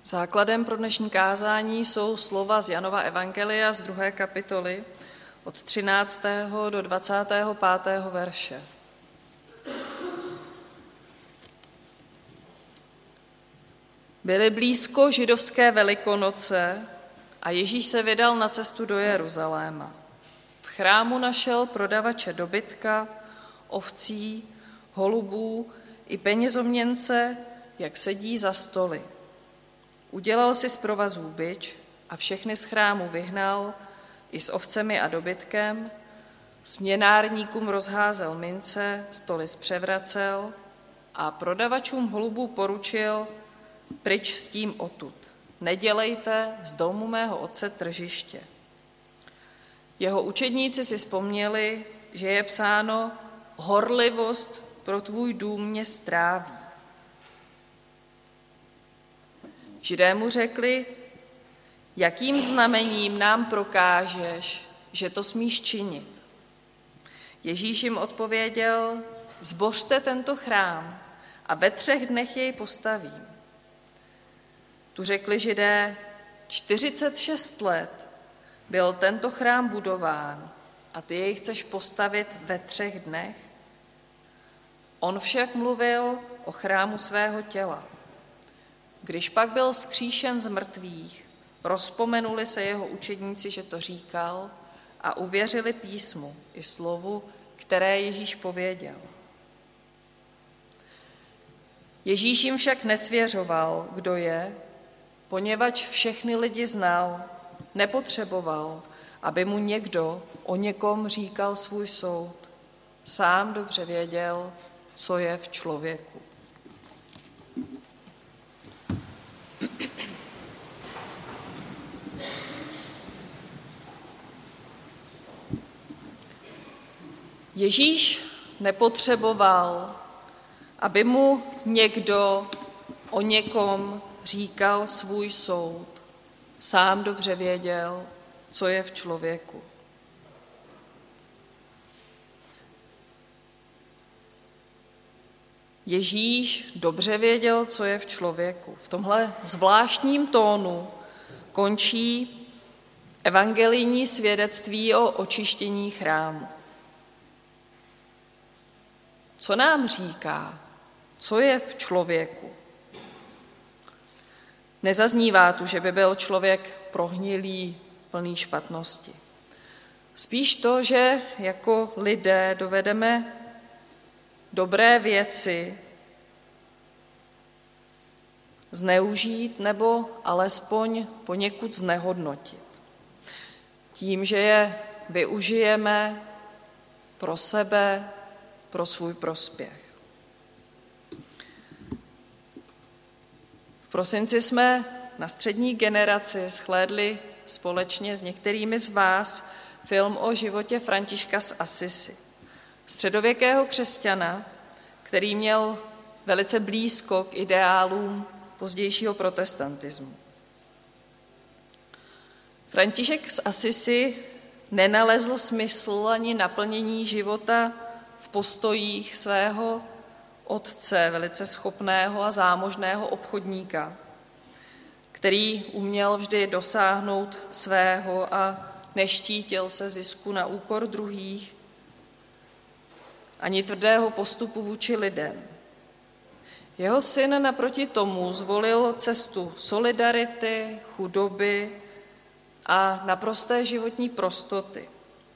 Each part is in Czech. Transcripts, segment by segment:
Základem pro dnešní kázání jsou slova z Janova evangelia z 2. kapitoly od 13. do 25. verše. Byly blízko židovské Velikonoce a Ježíš se vydal na cestu do Jeruzaléma. V chrámu našel prodavače dobytka, ovcí, holubů i penězoměnce, jak sedí za stoly. Udělal si z provazů bič a všechny z chrámu vyhnal, i s ovcemi a dobytkem, směnárníkům rozházel mince, stoly zpřevracel a prodavačům holubů poručil: pryč s tím odtud, nedělejte z domu mého otce tržiště. Jeho učedníci si vzpomněli, že je psáno: horlivost pro tvůj dům mě stráví. Židé mu řekli: jakým znamením nám prokážeš, že to smíš činit? Ježíš jim odpověděl: zbořte tento chrám a ve 3 dnech jej postavím. Tu řekli Židé: 46 let byl tento chrám budován a ty jej chceš postavit ve 3 dnech? On však mluvil o chrámu svého těla. Když pak byl vzkříšen z mrtvých, rozpomenuli se jeho učedníci, že to říkal, a uvěřili písmu i slovu, které Ježíš pověděl. Ježíš jim však nesvěřoval, kdo je, poněvadž všechny lidi znal, nepotřeboval, aby mu někdo o někom říkal svůj soud. Sám dobře věděl, co je v člověku. Ježíš nepotřeboval, aby mu někdo o někom říkal svůj soud. Sám dobře věděl, co je v člověku. Ježíš dobře věděl, co je v člověku. V tomhle zvláštním tónu končí evangelijní svědectví o očištění chrámu. Co nám říká, co je v člověku? Nezaznívá tu, že by byl člověk prohnilý, plný špatnosti. Spíš to, že jako lidé dovedeme dobré věci zneužít nebo alespoň poněkud znehodnotit. Tím, že je využijeme pro sebe, pro svůj prospěch. V prosinci jsme na střední generaci shlédli společně s některými z vás film o životě Františka z Assisi, středověkého křesťana, který měl velice blízko k ideálům pozdějšího protestantismu. František z Assisi nenalezl smysl ani naplnění života v postojích svého otce, velice schopného a zámožného obchodníka, který uměl vždy dosáhnout svého a neštítil se zisku na úkor druhých, ani tvrdého postupu vůči lidem. Jeho syn naproti tomu zvolil cestu solidarity, chudoby a naprosté životní prostoty.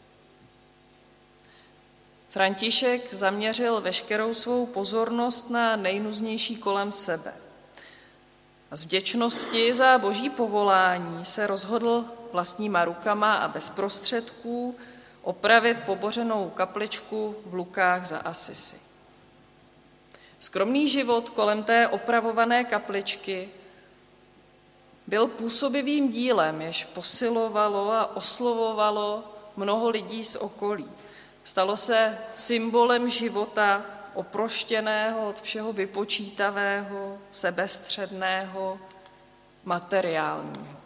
František zaměřil veškerou svou pozornost na nejnuznější kolem sebe. A z vděčnosti za boží povolání se rozhodl vlastníma rukama a bez prostředků opravit pobořenou kapličku v Lukách za Assisi. Skromný život kolem té opravované kapličky byl působivým dílem, jež posilovalo a oslovovalo mnoho lidí z okolí. Stalo se symbolem života oproštěného od všeho vypočítavého, sebestředného, materiálního.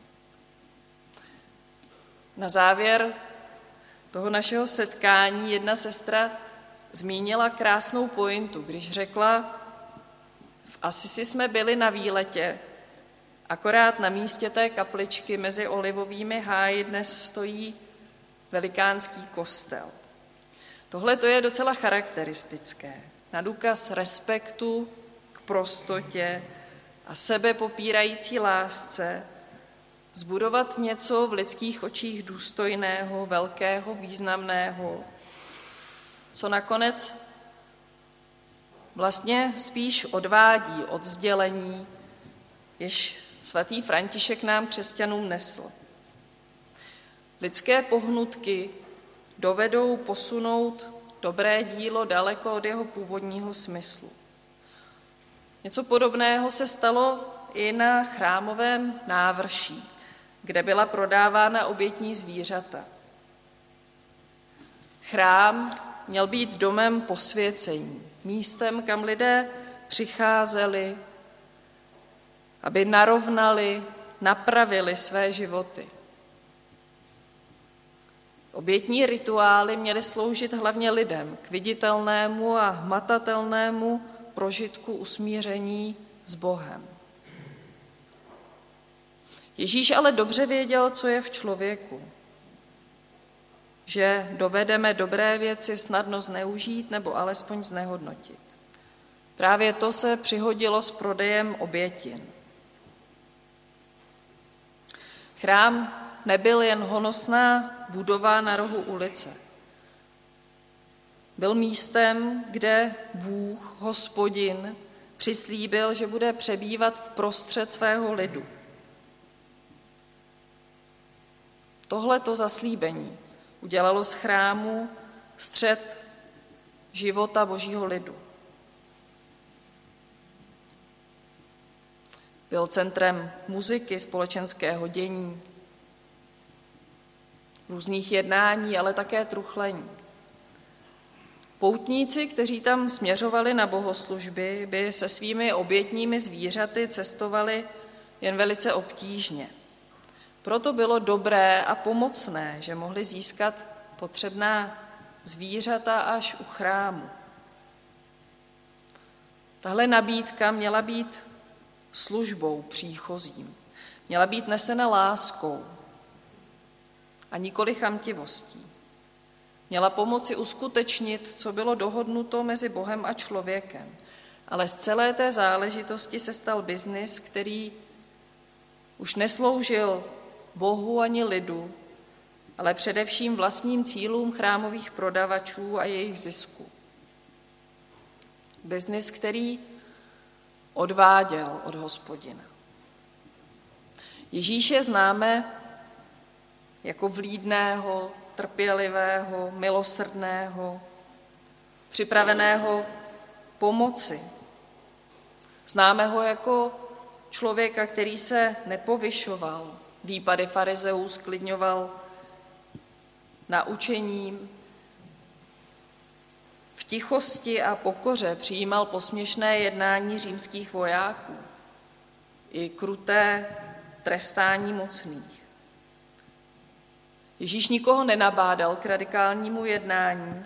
Na závěr toho našeho setkání jedna sestra zmínila krásnou pointu, když řekla: v Assisi jsme byli na výletě Akorát na místě té kapličky mezi olivovými háji dnes stojí velikánský kostel. Tohle to je docela charakteristické. Na důkaz respektu k prostotě a sebepopírající lásce zbudovat něco v lidských očích důstojného, velkého, významného, co nakonec vlastně spíš odvádí od sdělení, jež svatý František nám křesťanům nesl. Lidské pohnutky dovedou posunout dobré dílo daleko od jeho původního smyslu. Něco podobného se stalo i na chrámovém návrší, kde byla prodávána obětní zvířata. Chrám měl být domem posvěcení, místem, kam lidé přicházeli, aby narovnali, napravili své životy. Obětní rituály měly sloužit hlavně lidem k viditelnému a hmatatelnému prožitku usmíření s Bohem. Ježíš ale dobře věděl, co je v člověku, že dovedeme dobré věci snadno zneužít nebo alespoň znehodnotit. Právě to se přihodilo s prodejem obětin. Chrám nebyl jen honosná budova na rohu ulice. Byl místem, kde Bůh, Hospodin, přislíbil, že bude přebývat v prostřed svého lidu. Tohleto zaslíbení udělalo z chrámu střed života Božího lidu. Byl centrem muziky, společenského dění, různých jednání, ale také truchlení. Poutníci, kteří tam směřovali na bohoslužby, by se svými obětními zvířaty cestovali jen velice obtížně. Proto bylo dobré a pomocné, že mohli získat potřebná zvířata až u chrámu. Tahle nabídka měla být službou příchozím. Měla být nesena láskou a nikoli chamtivostí. Měla pomoci uskutečnit, co bylo dohodnuto mezi Bohem a člověkem. Ale z celé té záležitosti se stal biznis, který už nesloužil Bohu ani lidu, ale především vlastním cílům chrámových prodavačů a jejich zisku. Biznis, který odváděl od Hospodina. Ježíše známe jako vlídného, trpělivého, milosrdného, připraveného pomoci. Známe ho jako člověka, který se nepovyšoval, výpady farizeů sklidňoval naučením, v tichosti a pokoře přijímal posměšné jednání římských vojáků i kruté trestání mocných. Ježíš nikoho nenabádal k radikálnímu jednání,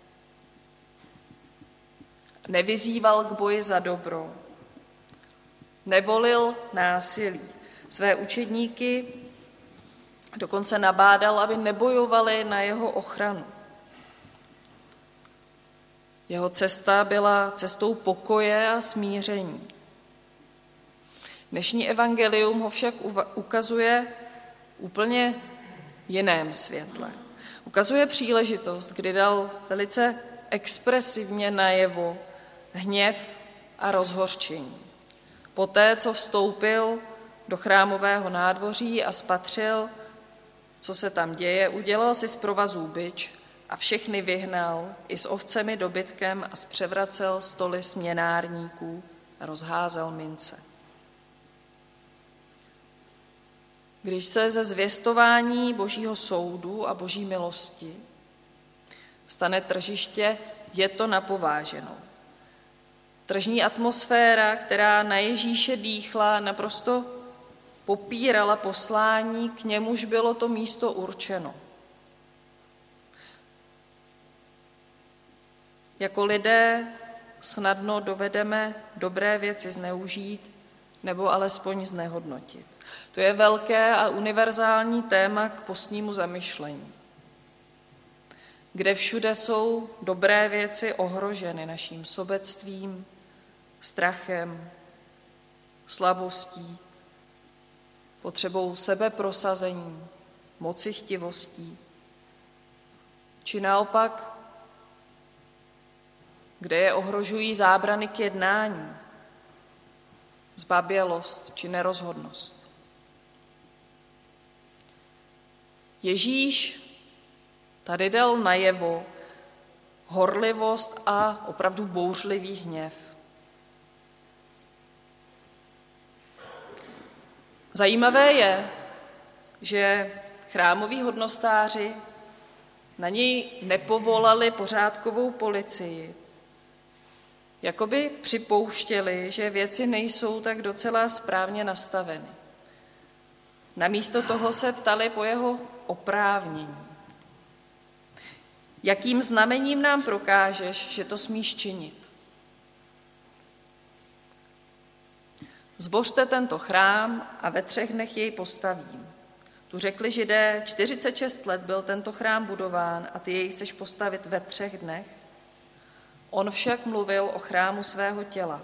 nevyzýval k boji za dobro, nevolil násilí. Své učedníky dokonce nabádal, aby nebojovali na jeho ochranu. Jeho cesta byla cestou pokoje a smíření. Dnešní evangelium ho však ukazuje úplně jiném světle. Ukazuje příležitost, kdy dal velice expresivně najevo hněv a rozhořčení. Poté, co vstoupil do chrámového nádvoří a spatřil, co se tam děje, udělal si z provazů bič a všechny vyhnal, i s ovcemi, dobytkem, a zpřevracel stoly směnárníků a rozházel mince. Když se ze zvěstování Božího soudu a Boží milosti stane tržiště, je to napováženou. Tržní atmosféra, která na Ježíše dýchla, naprosto popírala poslání, k němuž bylo to místo určeno. Jako lidé snadno dovedeme dobré věci zneužít nebo alespoň znehodnotit. To je velké a univerzální téma k postnímu zamyšlení, kde všude jsou dobré věci ohroženy naším sobectvím, strachem, slabostí, potřebou sebeprosazení, mocichtivostí, či naopak, kde je ohrožují zábrany k jednání, zbabělost či nerozhodnost. Ježíš tady dal najevo horlivost a opravdu bouřlivý hněv. Zajímavé je, že chrámoví hodnostáři na něj nepovolali pořádkovou policii, jakoby připouštěli, že věci nejsou tak docela správně nastaveny. Namísto toho se ptali po jeho oprávnění. Jakým znamením nám prokážeš, že to smíš činit? Zbořte tento chrám a ve 3 dnech jej postavím. Tu řekli Židé, 46 let byl tento chrám budován a ty jej chceš postavit ve 3 dnech? On však mluvil o chrámu svého těla.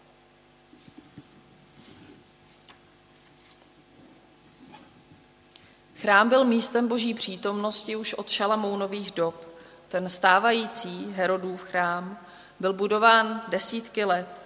Chrám byl místem Boží přítomnosti už od Šalamounových dob. Ten stávající Herodův chrám byl budován desítky let.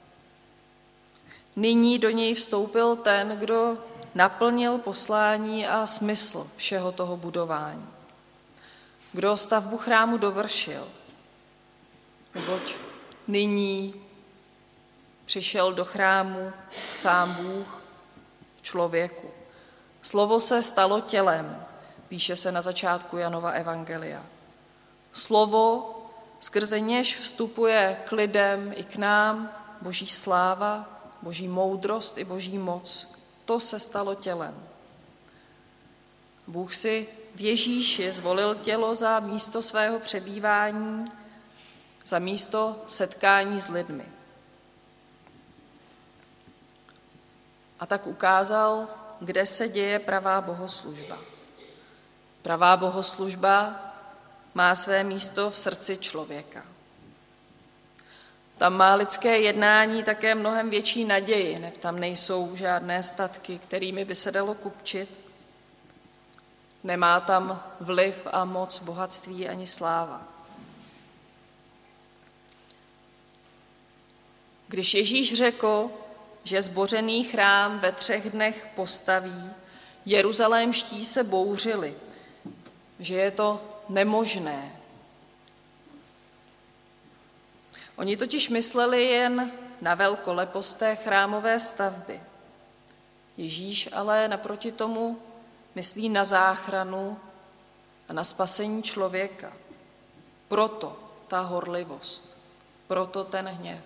Nyní do něj vstoupil ten, kdo naplnil poslání a smysl všeho toho budování. Kdo stavbu chrámu dovršil, neboť nyní přišel do chrámu sám Bůh v člověku. Slovo se stalo tělem, píše se na začátku Janova evangelia. Slovo, skrze něž vstupuje k lidem i k nám Boží sláva, Boží moudrost i Boží moc, to se stalo tělem. Bůh si v Ježíši zvolil tělo za místo svého přebývání, za místo setkání s lidmi. A tak ukázal, kde se děje pravá bohoslužba. Pravá bohoslužba má své místo v srdci člověka. Tam má lidské jednání také mnohem větší naději, tam nejsou žádné statky, kterými by se dalo kupčit. Nemá tam vliv a moc, bohatství ani sláva. Když Ježíš řekl, že zbořený chrám ve 3 dnech postaví, jeruzalémští se bouřili, že je to nemožné. Oni totiž mysleli jen na velkoleposté chrámové stavby. Ježíš ale naproti tomu myslí na záchranu a na spasení člověka. Proto ta horlivost, proto ten hněv.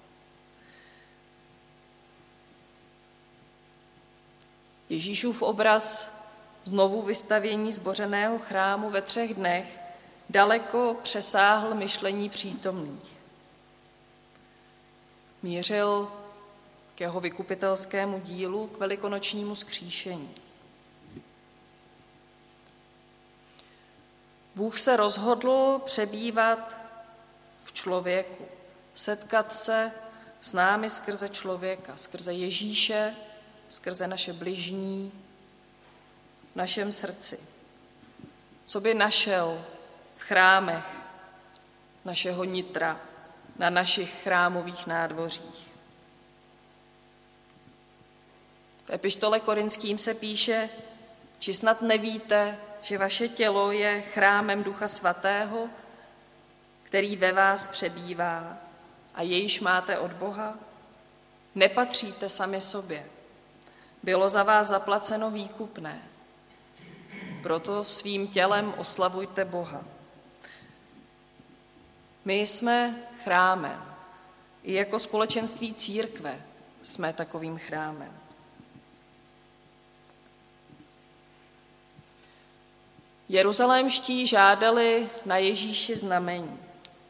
Ježíšův obraz znovu vystavění zbořeného chrámu ve 3 dnech daleko přesáhl myšlení přítomných. Mířil k jeho vykupitelskému dílu, k velikonočnímu vzkříšení. Bůh se rozhodl přebývat v člověku, setkat se s námi skrze člověka, skrze Ježíše, skrze naše bližní, v našem srdci. Co by našel v chrámech našeho nitra, na našich chrámových nádvořích. V epištole Korinským se píše, či snad nevíte, že vaše tělo je chrámem Ducha Svatého, který ve vás přebývá a jejž máte od Boha? Nepatříte sami sobě. Bylo za vás zaplaceno výkupné. Proto svým tělem oslavujte Boha. My jsme chrámem. I jako společenství církve jsme takovým chrámem. Jeruzalémští žádali na Ježíši znamení,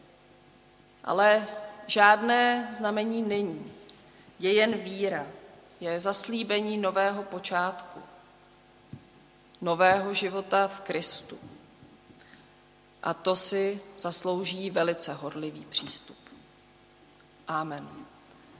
ale žádné znamení není. Je jen víra. je zaslíbení nového počátku, nového života v Kristu. A to si zaslouží velice horlivý přístup. Amen.